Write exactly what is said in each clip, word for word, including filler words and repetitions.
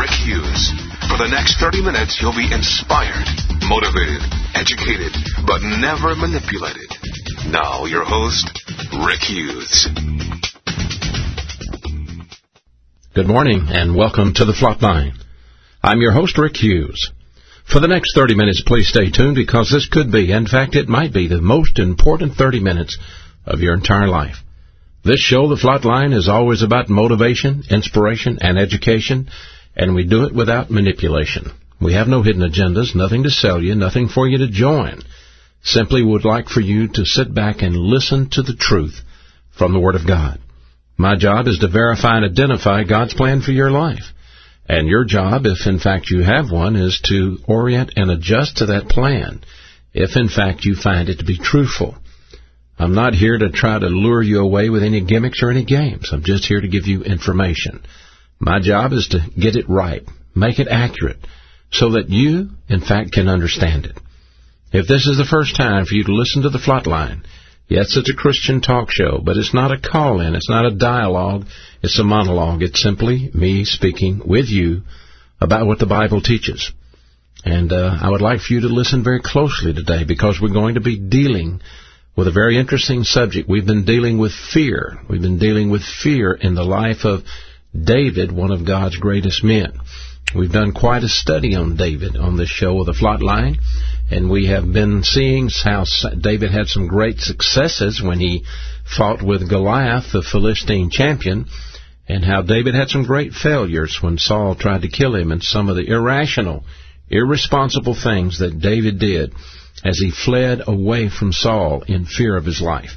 Rick Hughes. For the next thirty minutes, you'll be inspired, motivated, educated, but never manipulated. Now, your host, Rick Hughes. Good morning, and welcome to the Flatline. I'm your host, Rick Hughes. For the next thirty minutes, please stay tuned, because this could be, in fact, it might be, the most important thirty minutes of your entire life. This show, The Flatline, is always about motivation, inspiration, and education, and we do it without manipulation. We have no hidden agendas, nothing to sell you, nothing for you to join. Simply would like for you to sit back and listen to the truth from the Word of God. My job is to verify and identify God's plan for your life. And your job, if in fact you have one, is to orient and adjust to that plan, if in fact you find it to be truthful. I'm not here to try to lure you away with any gimmicks or any games. I'm just here to give you information. My job is to get it right, make it accurate, so that you, in fact, can understand it. If this is the first time for you to listen to the Flatline, yes, it's a Christian talk show, but it's not a call-in, it's not a dialogue, it's a monologue. It's simply me speaking with you about what the Bible teaches. And uh, I would like for you to listen very closely today, because we're going to be dealing with a very interesting subject. We've been dealing with fear. We've been dealing with fear in the life of David, one of God's greatest men. We've done quite a study on David on this show of the Flatline, and we have been seeing how David had some great successes when he fought with Goliath, the Philistine champion, and how David had some great failures when Saul tried to kill him, and some of the irrational, irresponsible things that David did as he fled away from Saul in fear of his life.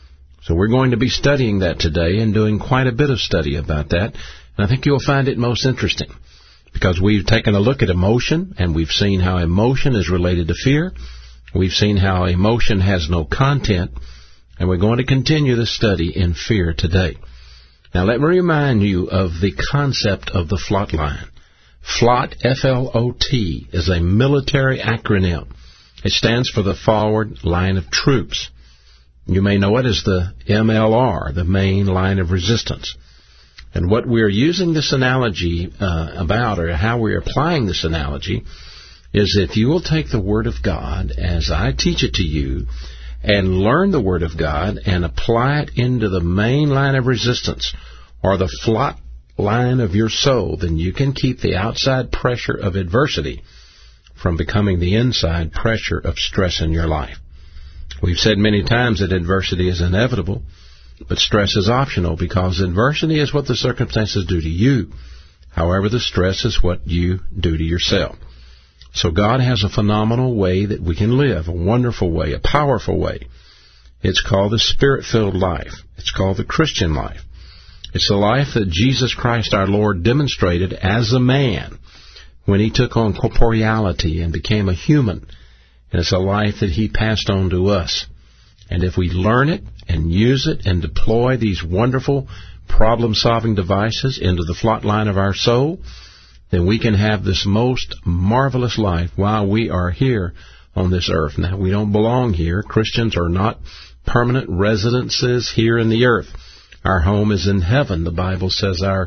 So we're going to be studying that today and doing quite a bit of study about that. And I think you'll find it most interesting, because we've taken a look at emotion, and we've seen how emotion is related to fear. We've seen how emotion has no content, and we're going to continue the study in fear today. Now let me remind you of the concept of the Flatline. FLOT, F L O T, is a military acronym. It stands for the Forward Line of Troops. You may know it as the M L R, the Main Line of Resistance. And what we're using this analogy uh, about, or how we're applying this analogy, is if you will take the Word of God as I teach it to you, and learn the Word of God and apply it into the main line of resistance, or the FLOT line of your soul, then you can keep the outside pressure of adversity from becoming the inside pressure of stress in your life. We've said many times that adversity is inevitable, but stress is optional, because adversity is what the circumstances do to you. However, the stress is what you do to yourself. So God has a phenomenal way that we can live, a wonderful way, a powerful way. It's called the Spirit-filled life. It's called the Christian life. It's the life that Jesus Christ our Lord demonstrated as a man when he took on corporeality and became a human. And it's a life that he passed on to us. And if we learn it and use it and deploy these wonderful problem-solving devices into the FLOT line of our soul, then we can have this most marvelous life while we are here on this earth. Now, we don't belong here. Christians are not permanent residences here in the earth. Our home is in heaven. The Bible says our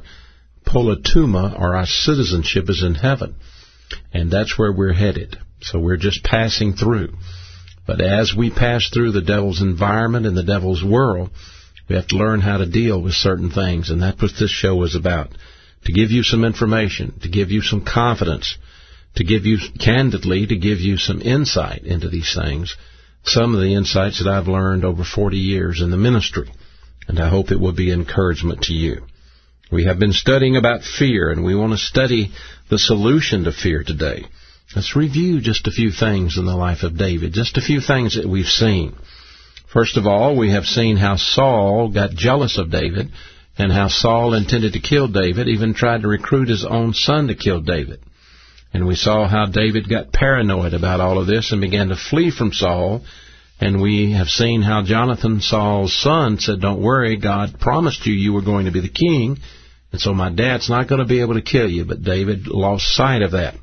polituma, or our citizenship, is in heaven. And that's where we're headed. So we're just passing through. But as we pass through the devil's environment and the devil's world, we have to learn how to deal with certain things. And that's what this show is about. To give you some information, to give you some confidence, to give you, candidly, to give you some insight into these things. Some of the insights that I've learned over forty years in the ministry. And I hope it will be encouragement to you. We have been studying about fear, and we want to study the solution to fear today. Let's review just a few things in the life of David, just a few things that we've seen. First of all, we have seen how Saul got jealous of David, and how Saul intended to kill David, even tried to recruit his own son to kill David. And we saw how David got paranoid about all of this and began to flee from Saul. And we have seen how Jonathan, Saul's son, said, "Don't worry, God promised you you were going to be the king, and so my dad's not going to be able to kill you." But David lost sight of that.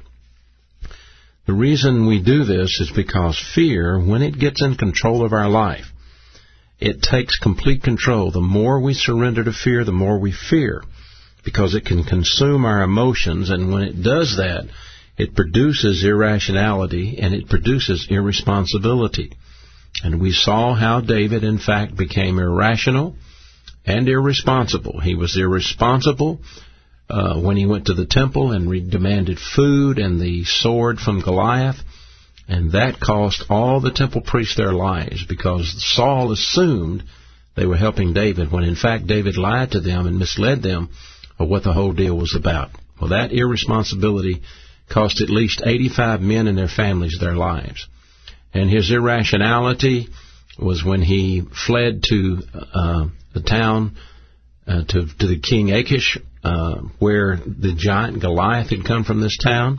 The reason we do this is because fear, when it gets in control of our life, it takes complete control. The more we surrender to fear, the more we fear. because it can consume our emotions, and when it does that, it produces irrationality and it produces irresponsibility. And we saw how David, in fact, became irrational and irresponsible. He was irresponsible uh, when he went to the temple and re- demanded food and the sword from Goliath, and that cost all the temple priests their lives, because Saul assumed they were helping David, when in fact David lied to them and misled them of what the whole deal was about. Well, that irresponsibility cost at least eighty-five men and their families their lives. And his irrationality was when he fled to uh, the town, uh, to, to the king Achish, uh, where the giant Goliath had come from this town.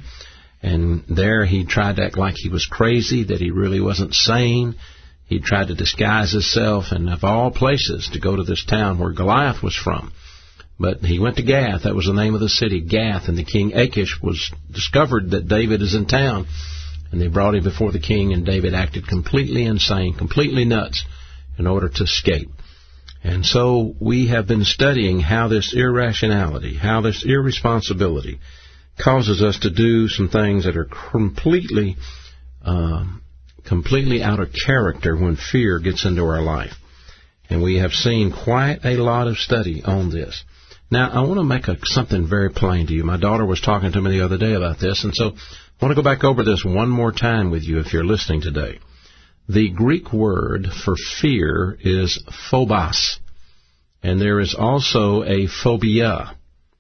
And there he tried to act like he was crazy, that he really wasn't sane. He tried to disguise himself, and of all places, to go to this town where Goliath was from. But he went to Gath. That was the name of the city, Gath. And the king Achish was discovered that David is in town. And they brought him before the king, and David acted completely insane, completely nuts, in order to escape. And so we have been studying how this irrationality, how this irresponsibility causes us to do some things that are completely, uh, completely out of character when fear gets into our life. And we have seen quite a lot of study on this. Now, I want to make a, something very plain to you. My daughter was talking to me the other day about this, and so I want to go back over this one more time with you if you're listening today. The Greek word for fear is phobos, and there is also a phobia.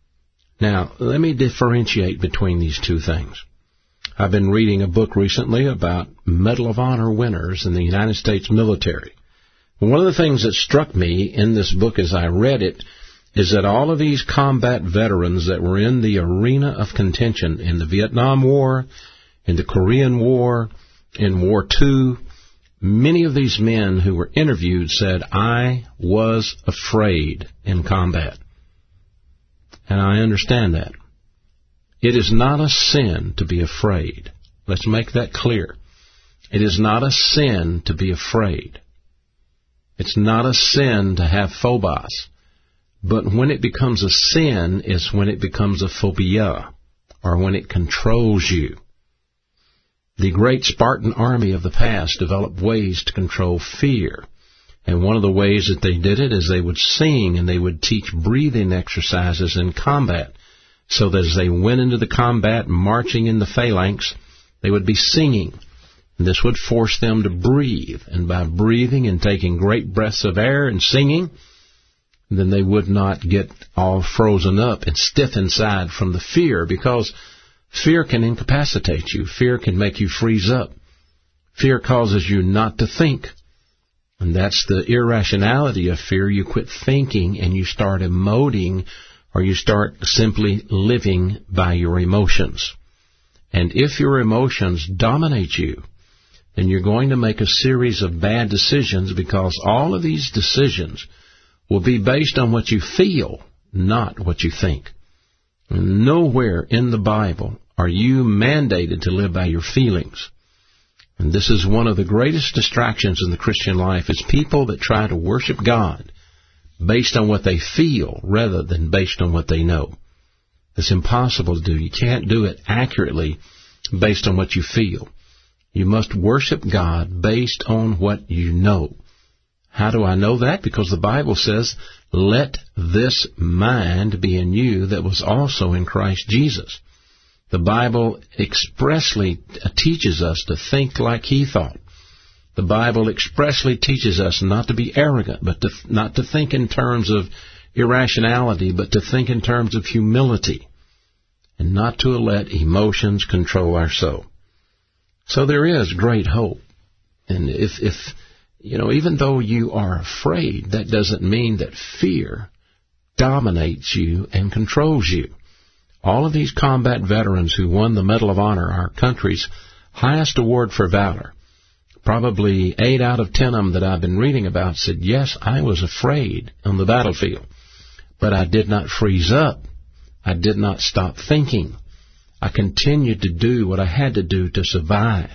Now, let me differentiate between these two things. I've been reading a book recently about Medal of Honor winners in the United States military. One of the things that struck me in this book as I read it is that all of these combat veterans that were in the arena of contention in the Vietnam War, in the Korean War, in War Two, many of these men who were interviewed said, I was afraid in combat. And I understand that. It is not a sin to be afraid. Let's make that clear. It is not a sin to be afraid. It's not a sin to have phobos. But when it becomes a sin is when it becomes a phobia, or when it controls you. The great Spartan army of the past developed ways to control fear. And one of the ways that they did it is they would sing, and they would teach breathing exercises in combat, so that as they went into the combat, marching in the phalanx, they would be singing. And this would force them to breathe. And by breathing and taking great breaths of air and singing, then they would not get all frozen up and stiff inside from the fear, because fear can incapacitate you. Fear can make you freeze up. Fear causes you not to think. And that's the irrationality of fear. You quit thinking and you start emoting, or you start simply living by your emotions. And if your emotions dominate you, then you're going to make a series of bad decisions, because all of these decisions will be based on what you feel, not what you think. And nowhere in the Bible are you mandated to live by your feelings. And this is one of the greatest distractions in the Christian life, is people that try to worship God based on what they feel rather than based on what they know. It's impossible to do. You can't do it accurately based on what you feel. You must worship God based on what you know. How do I know that? Because the Bible says, let this mind be in you that was also in Christ Jesus. The Bible expressly teaches us to think like He thought. The Bible expressly teaches us not to be arrogant, but to, not to think in terms of irrationality, but to think in terms of humility, and not to let emotions control our soul. So there is great hope. And if, if you know, even though you are afraid, that doesn't mean that fear dominates you and controls you. All of these combat veterans who won the Medal of Honor, our country's highest award for valor, probably eight out of ten of them that I've been reading about said, yes, I was afraid on the battlefield, but I did not freeze up. I did not stop thinking. I continued to do what I had to do to survive.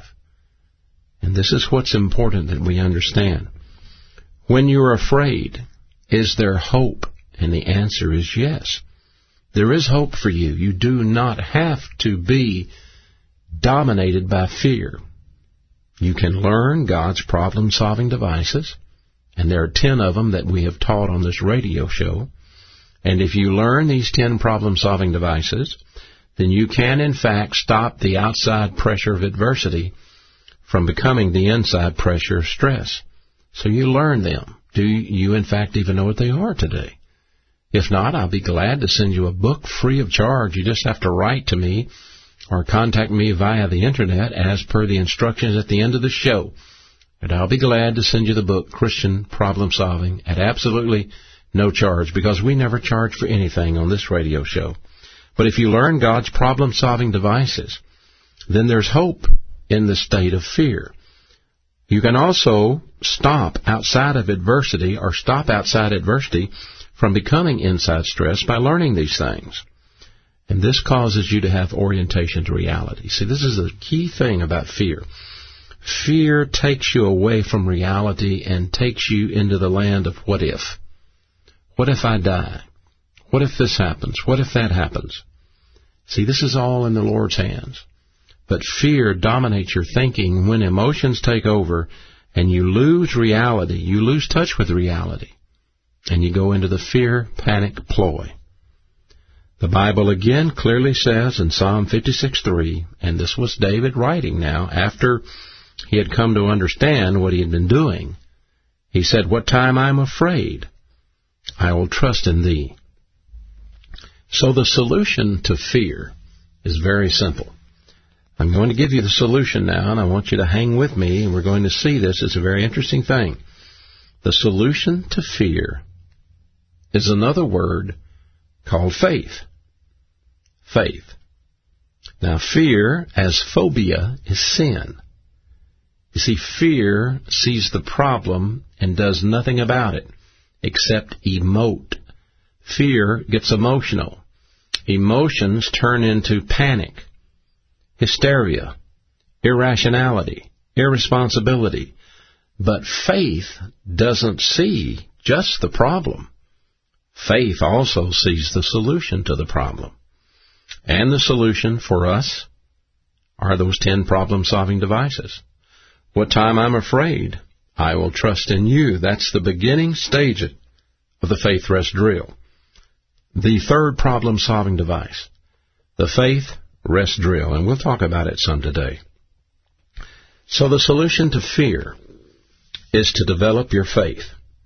And this is what's important that we understand. When you're afraid, is there hope? And the answer is yes. There is hope for you. You do not have to be dominated by fear. You can learn God's problem-solving devices, and there are ten of them that we have taught on this radio show. And if you learn these ten problem-solving devices, then you can, in fact, stop the outside pressure of adversity from becoming the inside pressure of stress. So you learn them. Do you, in fact, even know what they are today? If not, I'll be glad to send you a book free of charge. You just have to write to me or contact me via the Internet as per the instructions at the end of the show. And I'll be glad to send you the book, Christian Problem Solving, at absolutely no charge, because we never charge for anything on this radio show. But if you learn God's problem-solving devices, then there's hope in the state of fear. You can also stop outside of adversity or stop outside adversity from becoming inside stress by learning these things. And this causes you to have orientation to reality. See, this is the key thing about fear. Fear takes you away from reality and takes you into the land of what if. What if I die? What if this happens? What if that happens? See, this is all in the Lord's hands. But fear dominates your thinking when emotions take over and you lose reality. You lose touch with reality. And you go into the fear, panic ploy. The Bible again clearly says in Psalm fifty-six three, and this was David writing now after he had come to understand what he had been doing. He said, "What time I am afraid, I will trust in thee." So the solution to fear is very simple. I'm going to give you the solution now, and I want you to hang with me, and we're going to see this. It's a very interesting thing. The solution to fear is another word called faith. Faith. Now, fear, as phobia, is sin. You see, fear sees the problem and does nothing about it except emote. Fear gets emotional. Emotions turn into panic, hysteria, irrationality, irresponsibility. But faith doesn't see just the problem. Faith also sees the solution to the problem. And the solution for us are those ten problem-solving devices. What time I'm afraid, I will trust in you. That's the beginning stage of the faith rest drill. The third problem-solving device, the faith rest drill, and we'll talk about it some today. So the solution to fear is to develop your faith.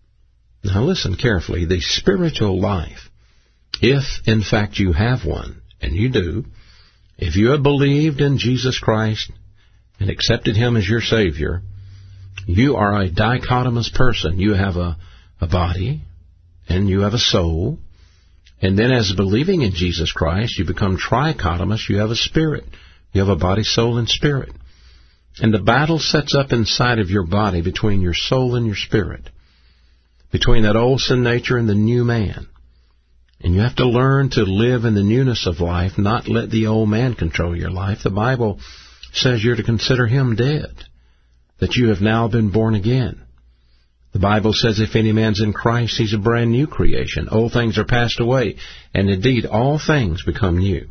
Now listen carefully. The spiritual life, if in fact you have one, and you do, if you have believed in Jesus Christ and accepted Him as your Savior, you are a dichotomous person. You have a, a body, and you have a soul, and then as believing in Jesus Christ, you become trichotomous. You have a spirit. You have a body, soul, and spirit. And the battle sets up inside of your body between your soul and your spirit, between that old sin nature and the new man. And you have to learn to live in the newness of life, not let the old man control your life. The Bible says you're to consider him dead, that you have now been born again. The Bible says if any man's in Christ, he's a brand new creation. Old things are passed away, and indeed all things become new.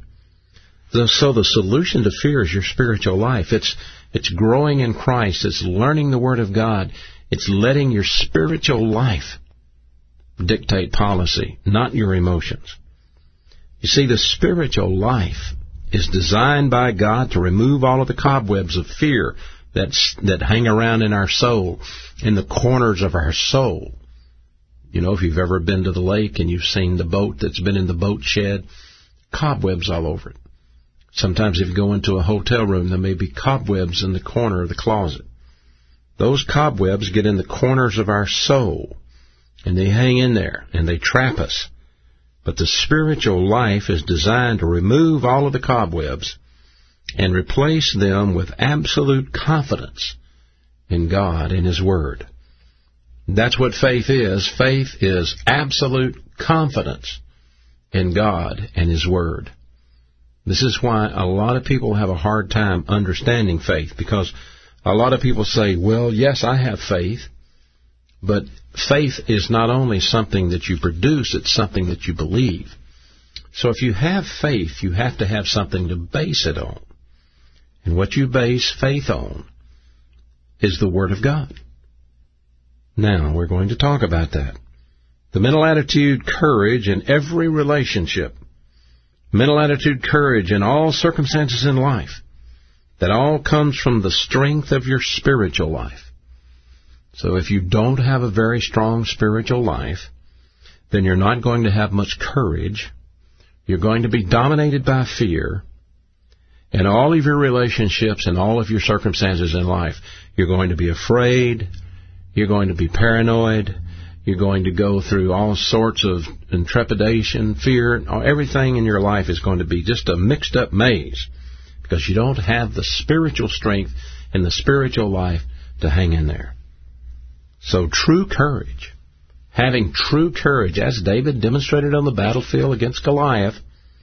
So the solution to fear is your spiritual life. It's it's growing in Christ. It's learning the Word of God. It's letting your spiritual life dictate policy, not your emotions. You see, the spiritual life is designed by God to remove all of the cobwebs of fear that's, that hang around in our soul, in the corners of our soul. You know, if you've ever been to the lake and you've seen the boat that's been in the boat shed, cobwebs all over it. Sometimes if you go into a hotel room, there may be cobwebs in the corner of the closet. Those cobwebs get in the corners of our soul, and they hang in there, and they trap us. But the spiritual life is designed to remove all of the cobwebs and replace them with absolute confidence in God and His Word. That's what faith is. Faith is absolute confidence in God and His Word. This is why a lot of people have a hard time understanding faith, because a lot of people say, well, yes, I have faith, but faith is not only something that you produce, it's something that you believe. So if you have faith, you have to have something to base it on. And what you base faith on is the Word of God. Now, we're going to talk about that. The mental attitude, courage in every relationship. Mental attitude, courage in all circumstances in life. That all comes from the strength of your spiritual life. So if you don't have a very strong spiritual life, then you're not going to have much courage. You're going to be dominated by fear. In all of your relationships and all of your circumstances in life, you're going to be afraid. You're going to be paranoid. You're going to go through all sorts of trepidation, fear. Everything in your life is going to be just a mixed-up maze because you don't have the spiritual strength and the spiritual life to hang in there. So true courage, having true courage, as David demonstrated on the battlefield against Goliath,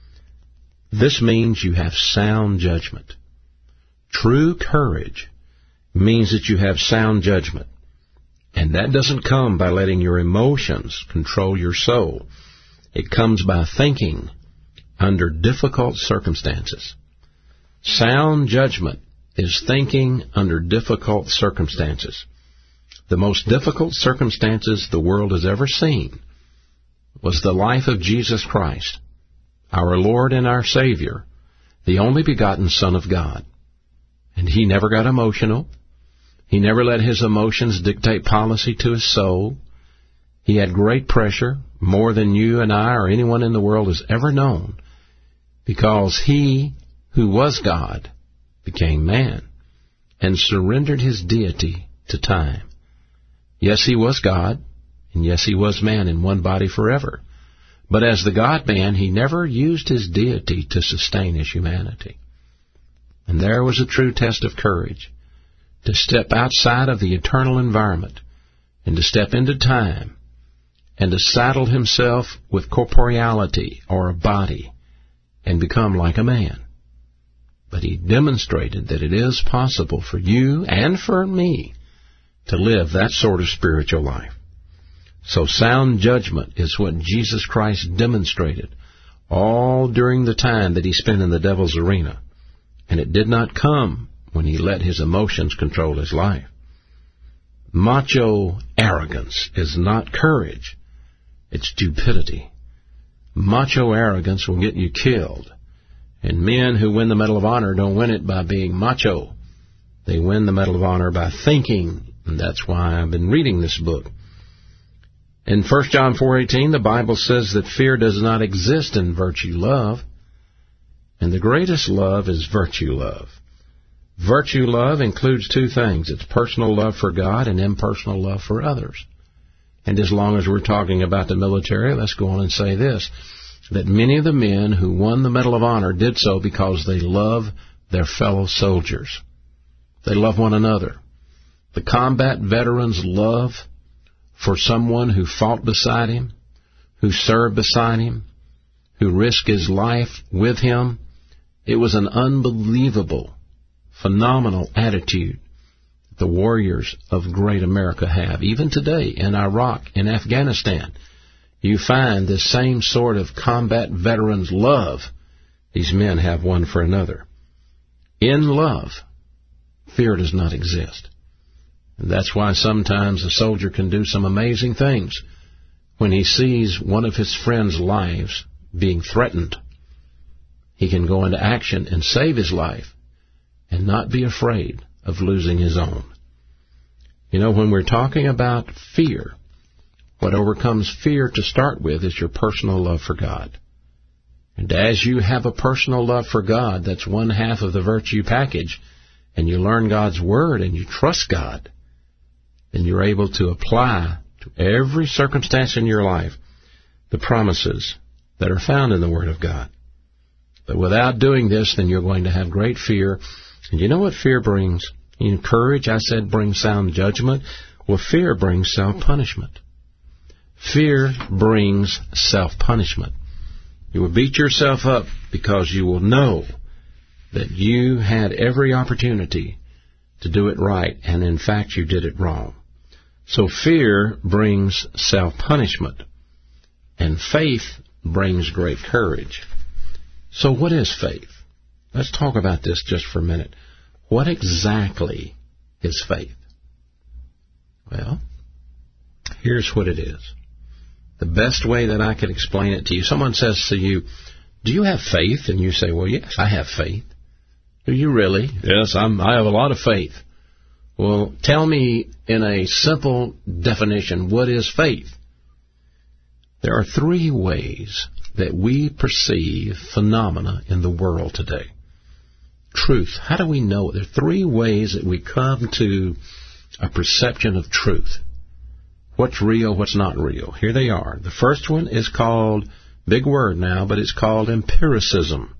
this means you have sound judgment. True courage means that you have sound judgment. And that doesn't come by letting your emotions control your soul. It comes by thinking under difficult circumstances. Sound judgment is thinking under difficult circumstances. The most difficult circumstances the world has ever seen was the life of Jesus Christ, our Lord and our Savior, the only begotten Son of God. And He never got emotional. He never let His emotions dictate policy to His soul. He had great pressure, more than you and I or anyone in the world has ever known, because He, who was God, became man and surrendered His deity to time. Yes, He was God, and yes, He was man in one body forever. But as the God-man, He never used His deity to sustain His humanity. And there was a true test of courage, to step outside of the eternal environment and to step into time and to saddle Himself with corporeality or a body and become like a man. But He demonstrated that it is possible for you and for me to live that sort of spiritual life. So sound judgment is what Jesus Christ demonstrated all during the time that He spent in the devil's arena. And it did not come when He let His emotions control His life. Macho arrogance is not courage. It's stupidity. Macho arrogance will get you killed. And men who win the Medal of Honor don't win it by being macho. They win the Medal of Honor by thinking. And that's why I've been reading this book. In First John four eighteen, the Bible says that fear does not exist in virtue love. And the greatest love is virtue love. Virtue love includes two things. It's personal love for God and impersonal love for others. And as long as we're talking about the military, let's go on and say this, that many of the men who won the Medal of Honor did so because they love their fellow soldiers. They love one another. The combat veteran's love for someone who fought beside him, who served beside him, who risked his life with him, it was an unbelievable, phenomenal attitude the warriors of great America have. Even today in Iraq and Afghanistan, you find this same sort of combat veterans' love these men have one for another. In love, fear does not exist. And that's why sometimes a soldier can do some amazing things when he sees one of his friends' lives being threatened. He can go into action and save his life and not be afraid of losing his own. You know, when we're talking about fear, what overcomes fear to start with is your personal love for God. And as you have a personal love for God, that's one half of the virtue package, and you learn God's Word and you trust God, then you're able to apply to every circumstance in your life the promises that are found in the Word of God. But without doing this, then you're going to have great fear. And you know what fear brings? In courage, I said, brings sound judgment. Well, fear brings self-punishment. Fear brings self-punishment. You will beat yourself up because you will know that you had every opportunity to do it right, and in fact you did it wrong. So fear brings self-punishment, and faith brings great courage. So what is faith? Let's talk about this just for a minute. What exactly is faith? Well, here's what it is. The best way that I can explain it to you, someone says to you, do you have faith? And you say, well, yes, I have faith. Do you really? Yes, I'm, I have a lot of faith. Well, tell me in a simple definition, what is faith? There are three ways that we perceive phenomena in the world today. Truth. How do we know it? There are three ways that we come to a perception of truth. What's real, what's not real. Here they are. The first one is called, big word now, but it's called empiricism.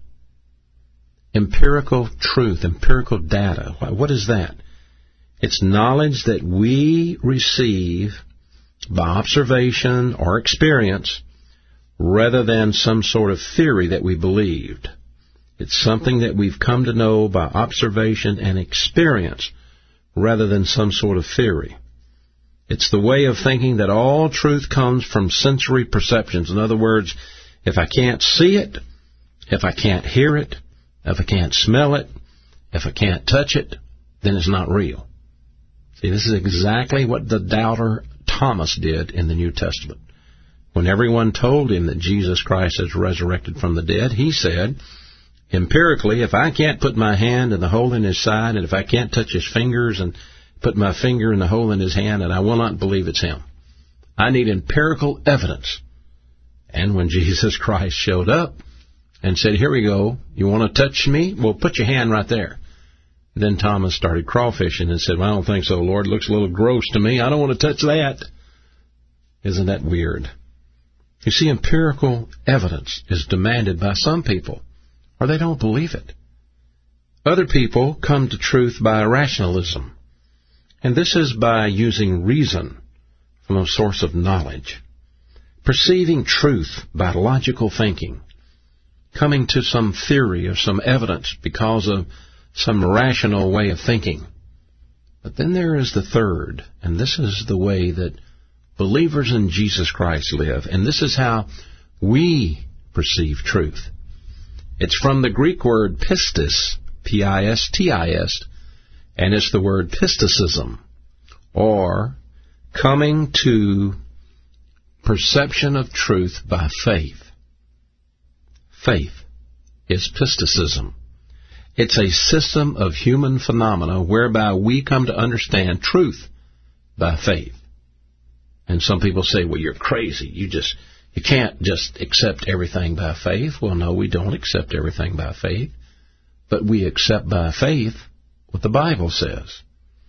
Empirical truth, empirical data. What is that? It's knowledge that we receive by observation or experience rather than some sort of theory that we believed. It's something that we've come to know by observation and experience rather than some sort of theory. It's the way of thinking that all truth comes from sensory perceptions. In other words, if I can't see it, if I can't hear it, if I can't smell it, if I can't touch it, then it's not real. See, this is exactly what the doubter Thomas did in the New Testament. When everyone told him that Jesus Christ is resurrected from the dead, he said, empirically, if I can't put my hand in the hole in his side, and if I can't touch his fingers and put my finger in the hole in his hand, and I will not believe it's him. I need empirical evidence. And when Jesus Christ showed up and said, here we go, you want to touch me? Well, put your hand right there. Then Thomas started crawfishing and said, well, I don't think so, Lord. It looks a little gross to me. I don't want to touch that. Isn't that weird? You see, empirical evidence is demanded by some people, or they don't believe it. Other people come to truth by rationalism. And this is by using reason from a source of knowledge, perceiving truth by logical thinking, coming to some theory or some evidence because of some rational way of thinking. But then there is the third, and this is the way that believers in Jesus Christ live, and this is how we perceive truth. It's from the Greek word pistis, P I S T I S, and it's the word pisticism, or coming to perception of truth by faith. Faith is pisticism. It's a system of human phenomena whereby we come to understand truth by faith. And some people say, well, you're crazy. You just you can't just accept everything by faith. Well, no, we don't accept everything by faith, but we accept by faith what the Bible says.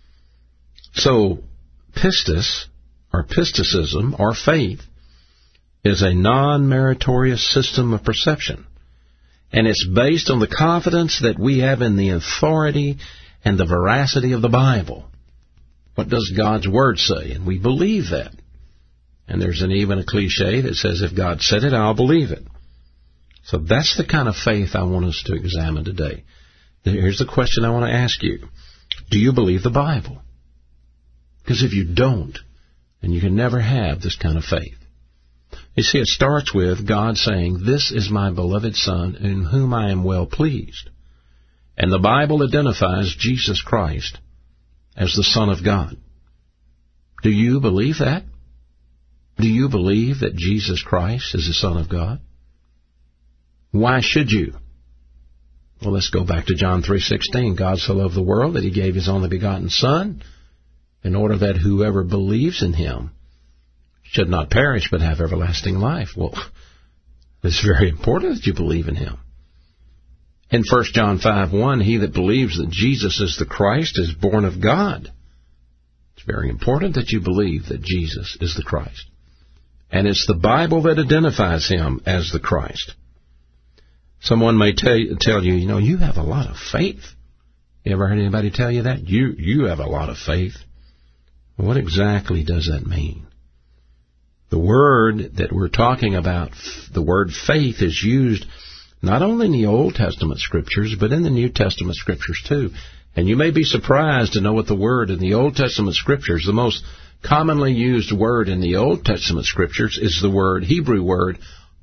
So, pistis, or pisticism, or faith, is a non-meritorious system of perception. And it's based on the confidence that we have in the authority and the veracity of the Bible. What does God's Word say? And we believe that. And there's an, even a cliche that says, if God said it, I'll believe it. So that's the kind of faith I want us to examine today. Here's the question I want to ask you. Do you believe the Bible? Because if you don't, then you can never have this kind of faith. You see, it starts with God saying, this is my beloved Son, in whom I am well pleased. And the Bible identifies Jesus Christ as the Son of God. Do you believe that? Do you believe that Jesus Christ is the Son of God? Why should you? Well, let's go back to John three sixteen. God so loved the world that He gave His only begotten Son, in order that whoever believes in Him should not perish but have everlasting life. Well, it's very important that you believe in Him. In First John five one, he that believes that Jesus is the Christ is born of God. It's very important that you believe that Jesus is the Christ. And it's the Bible that identifies Him as the Christ. Someone may tell you, tell you, you know, you have a lot of faith. You ever heard anybody tell you that? You, you have a lot of faith. What exactly does that mean? The word that we're talking about, the word faith, is used not only in the Old Testament Scriptures, but in the New Testament Scriptures too. And you may be surprised to know what the word in the Old Testament Scriptures, the most commonly used word in the Old Testament Scriptures, is the word, Hebrew word,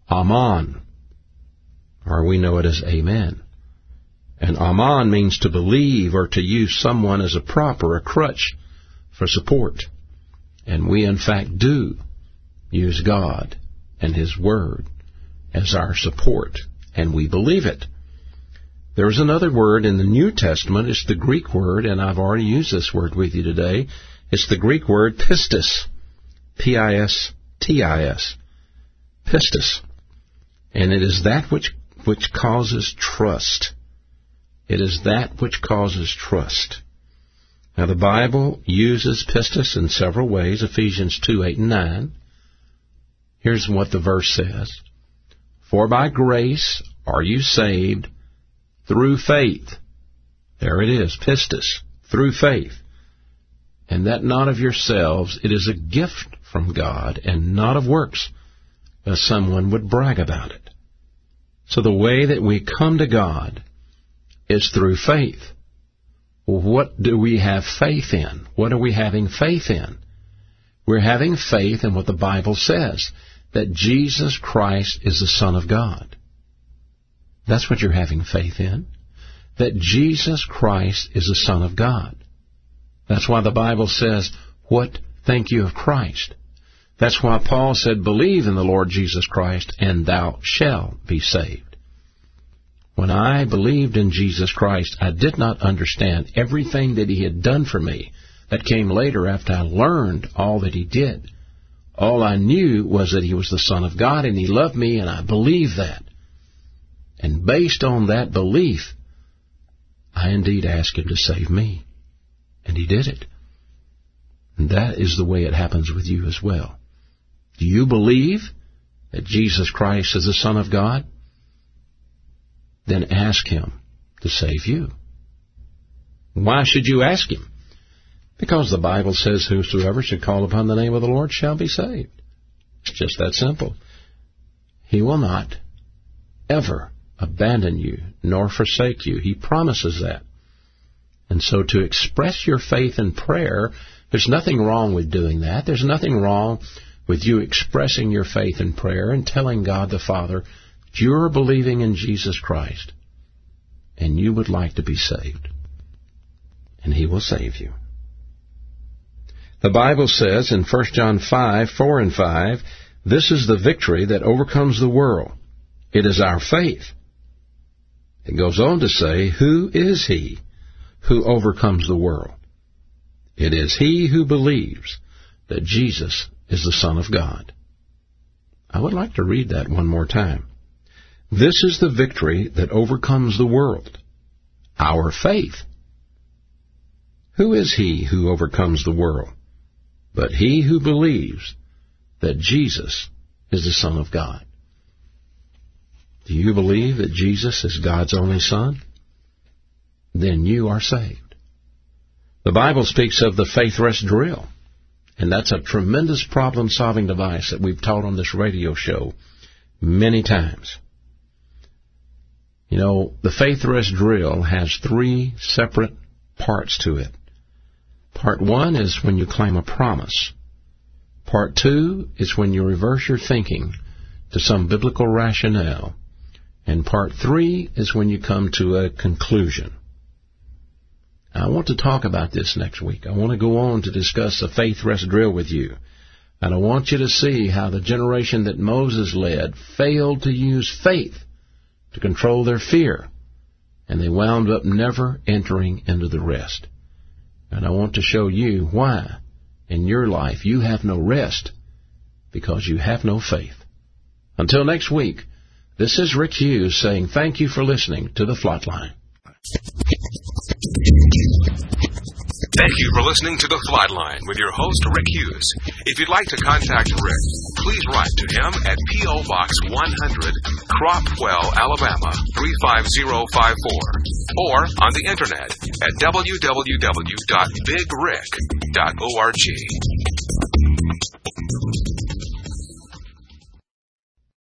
Amen, or we know it as amen. And amen means to believe or to use someone as a prop or a crutch for support. And we, in fact, do use God and His Word as our support, and we believe it. There's another word in the New Testament. It's the Greek word, and I've already used this word with you today. It's the Greek word pistis, P I S T I S, pistis. And it is that which, which causes trust. It is that which causes trust. Now, the Bible uses pistis in several ways, Ephesians two, eight, and nine. Here's what the verse says. For by grace are you saved through faith. There it is, pistis, through faith. And that not of yourselves, it is a gift from God, and not of works, lest someone would brag about it. So the way that we come to God is through faith. Well, what do we have faith in? What are we having faith in? We're having faith in what the Bible says, that Jesus Christ is the Son of God. That's what you're having faith in, that Jesus Christ is the Son of God. That's why the Bible says, what think you of Christ? That's why Paul said, believe in the Lord Jesus Christ, and thou shalt be saved. When I believed in Jesus Christ, I did not understand everything that He had done for me. That came later after I learned all that He did. All I knew was that He was the Son of God, and He loved me, and I believed that. And based on that belief, I indeed asked Him to save me. And He did it. And that is the way it happens with you as well. Do you believe that Jesus Christ is the Son of God? Then ask Him to save you. Why should you ask Him? Because the Bible says, whosoever should call upon the name of the Lord shall be saved. It's just that simple. He will not ever abandon you nor forsake you. He promises that. And so to express your faith in prayer, there's nothing wrong with doing that. There's nothing wrong with you expressing your faith in prayer and telling God the Father that you're believing in Jesus Christ and you would like to be saved. And He will save you. The Bible says in First John five, four and five, this is the victory that overcomes the world. It is our faith. It goes on to say, who is He who overcomes the world? It is he who believes that Jesus is the Son of God. I would like to read that one more time. This is the victory that overcomes the world, our faith. Who is he who overcomes the world? But he who believes that Jesus is the Son of God. Do you believe that Jesus is God's only Son? Then you are saved. The Bible speaks of the faith rest drill, and that's a tremendous problem-solving device that we've taught on this radio show many times. You know, the faith rest drill has three separate parts to it. Part one is when you claim a promise. Part two is when you reverse your thinking to some biblical rationale. And part three is when you come to a conclusion. I want to talk about this next week. I want to go on to discuss the faith rest drill with you. And I want you to see how the generation that Moses led failed to use faith to control their fear. And they wound up never entering into the rest. And I want to show you why in your life you have no rest, because you have no faith. Until next week, this is Rick Hughes saying thank you for listening to The Flatline. Thank you for listening to The Flatline with your host, Rick Hughes. If you'd like to contact Rick, please write to him at P O. Box one hundred, Cropwell, Alabama, three five zero five four, or on the Internet at w w w dot big rick dot org.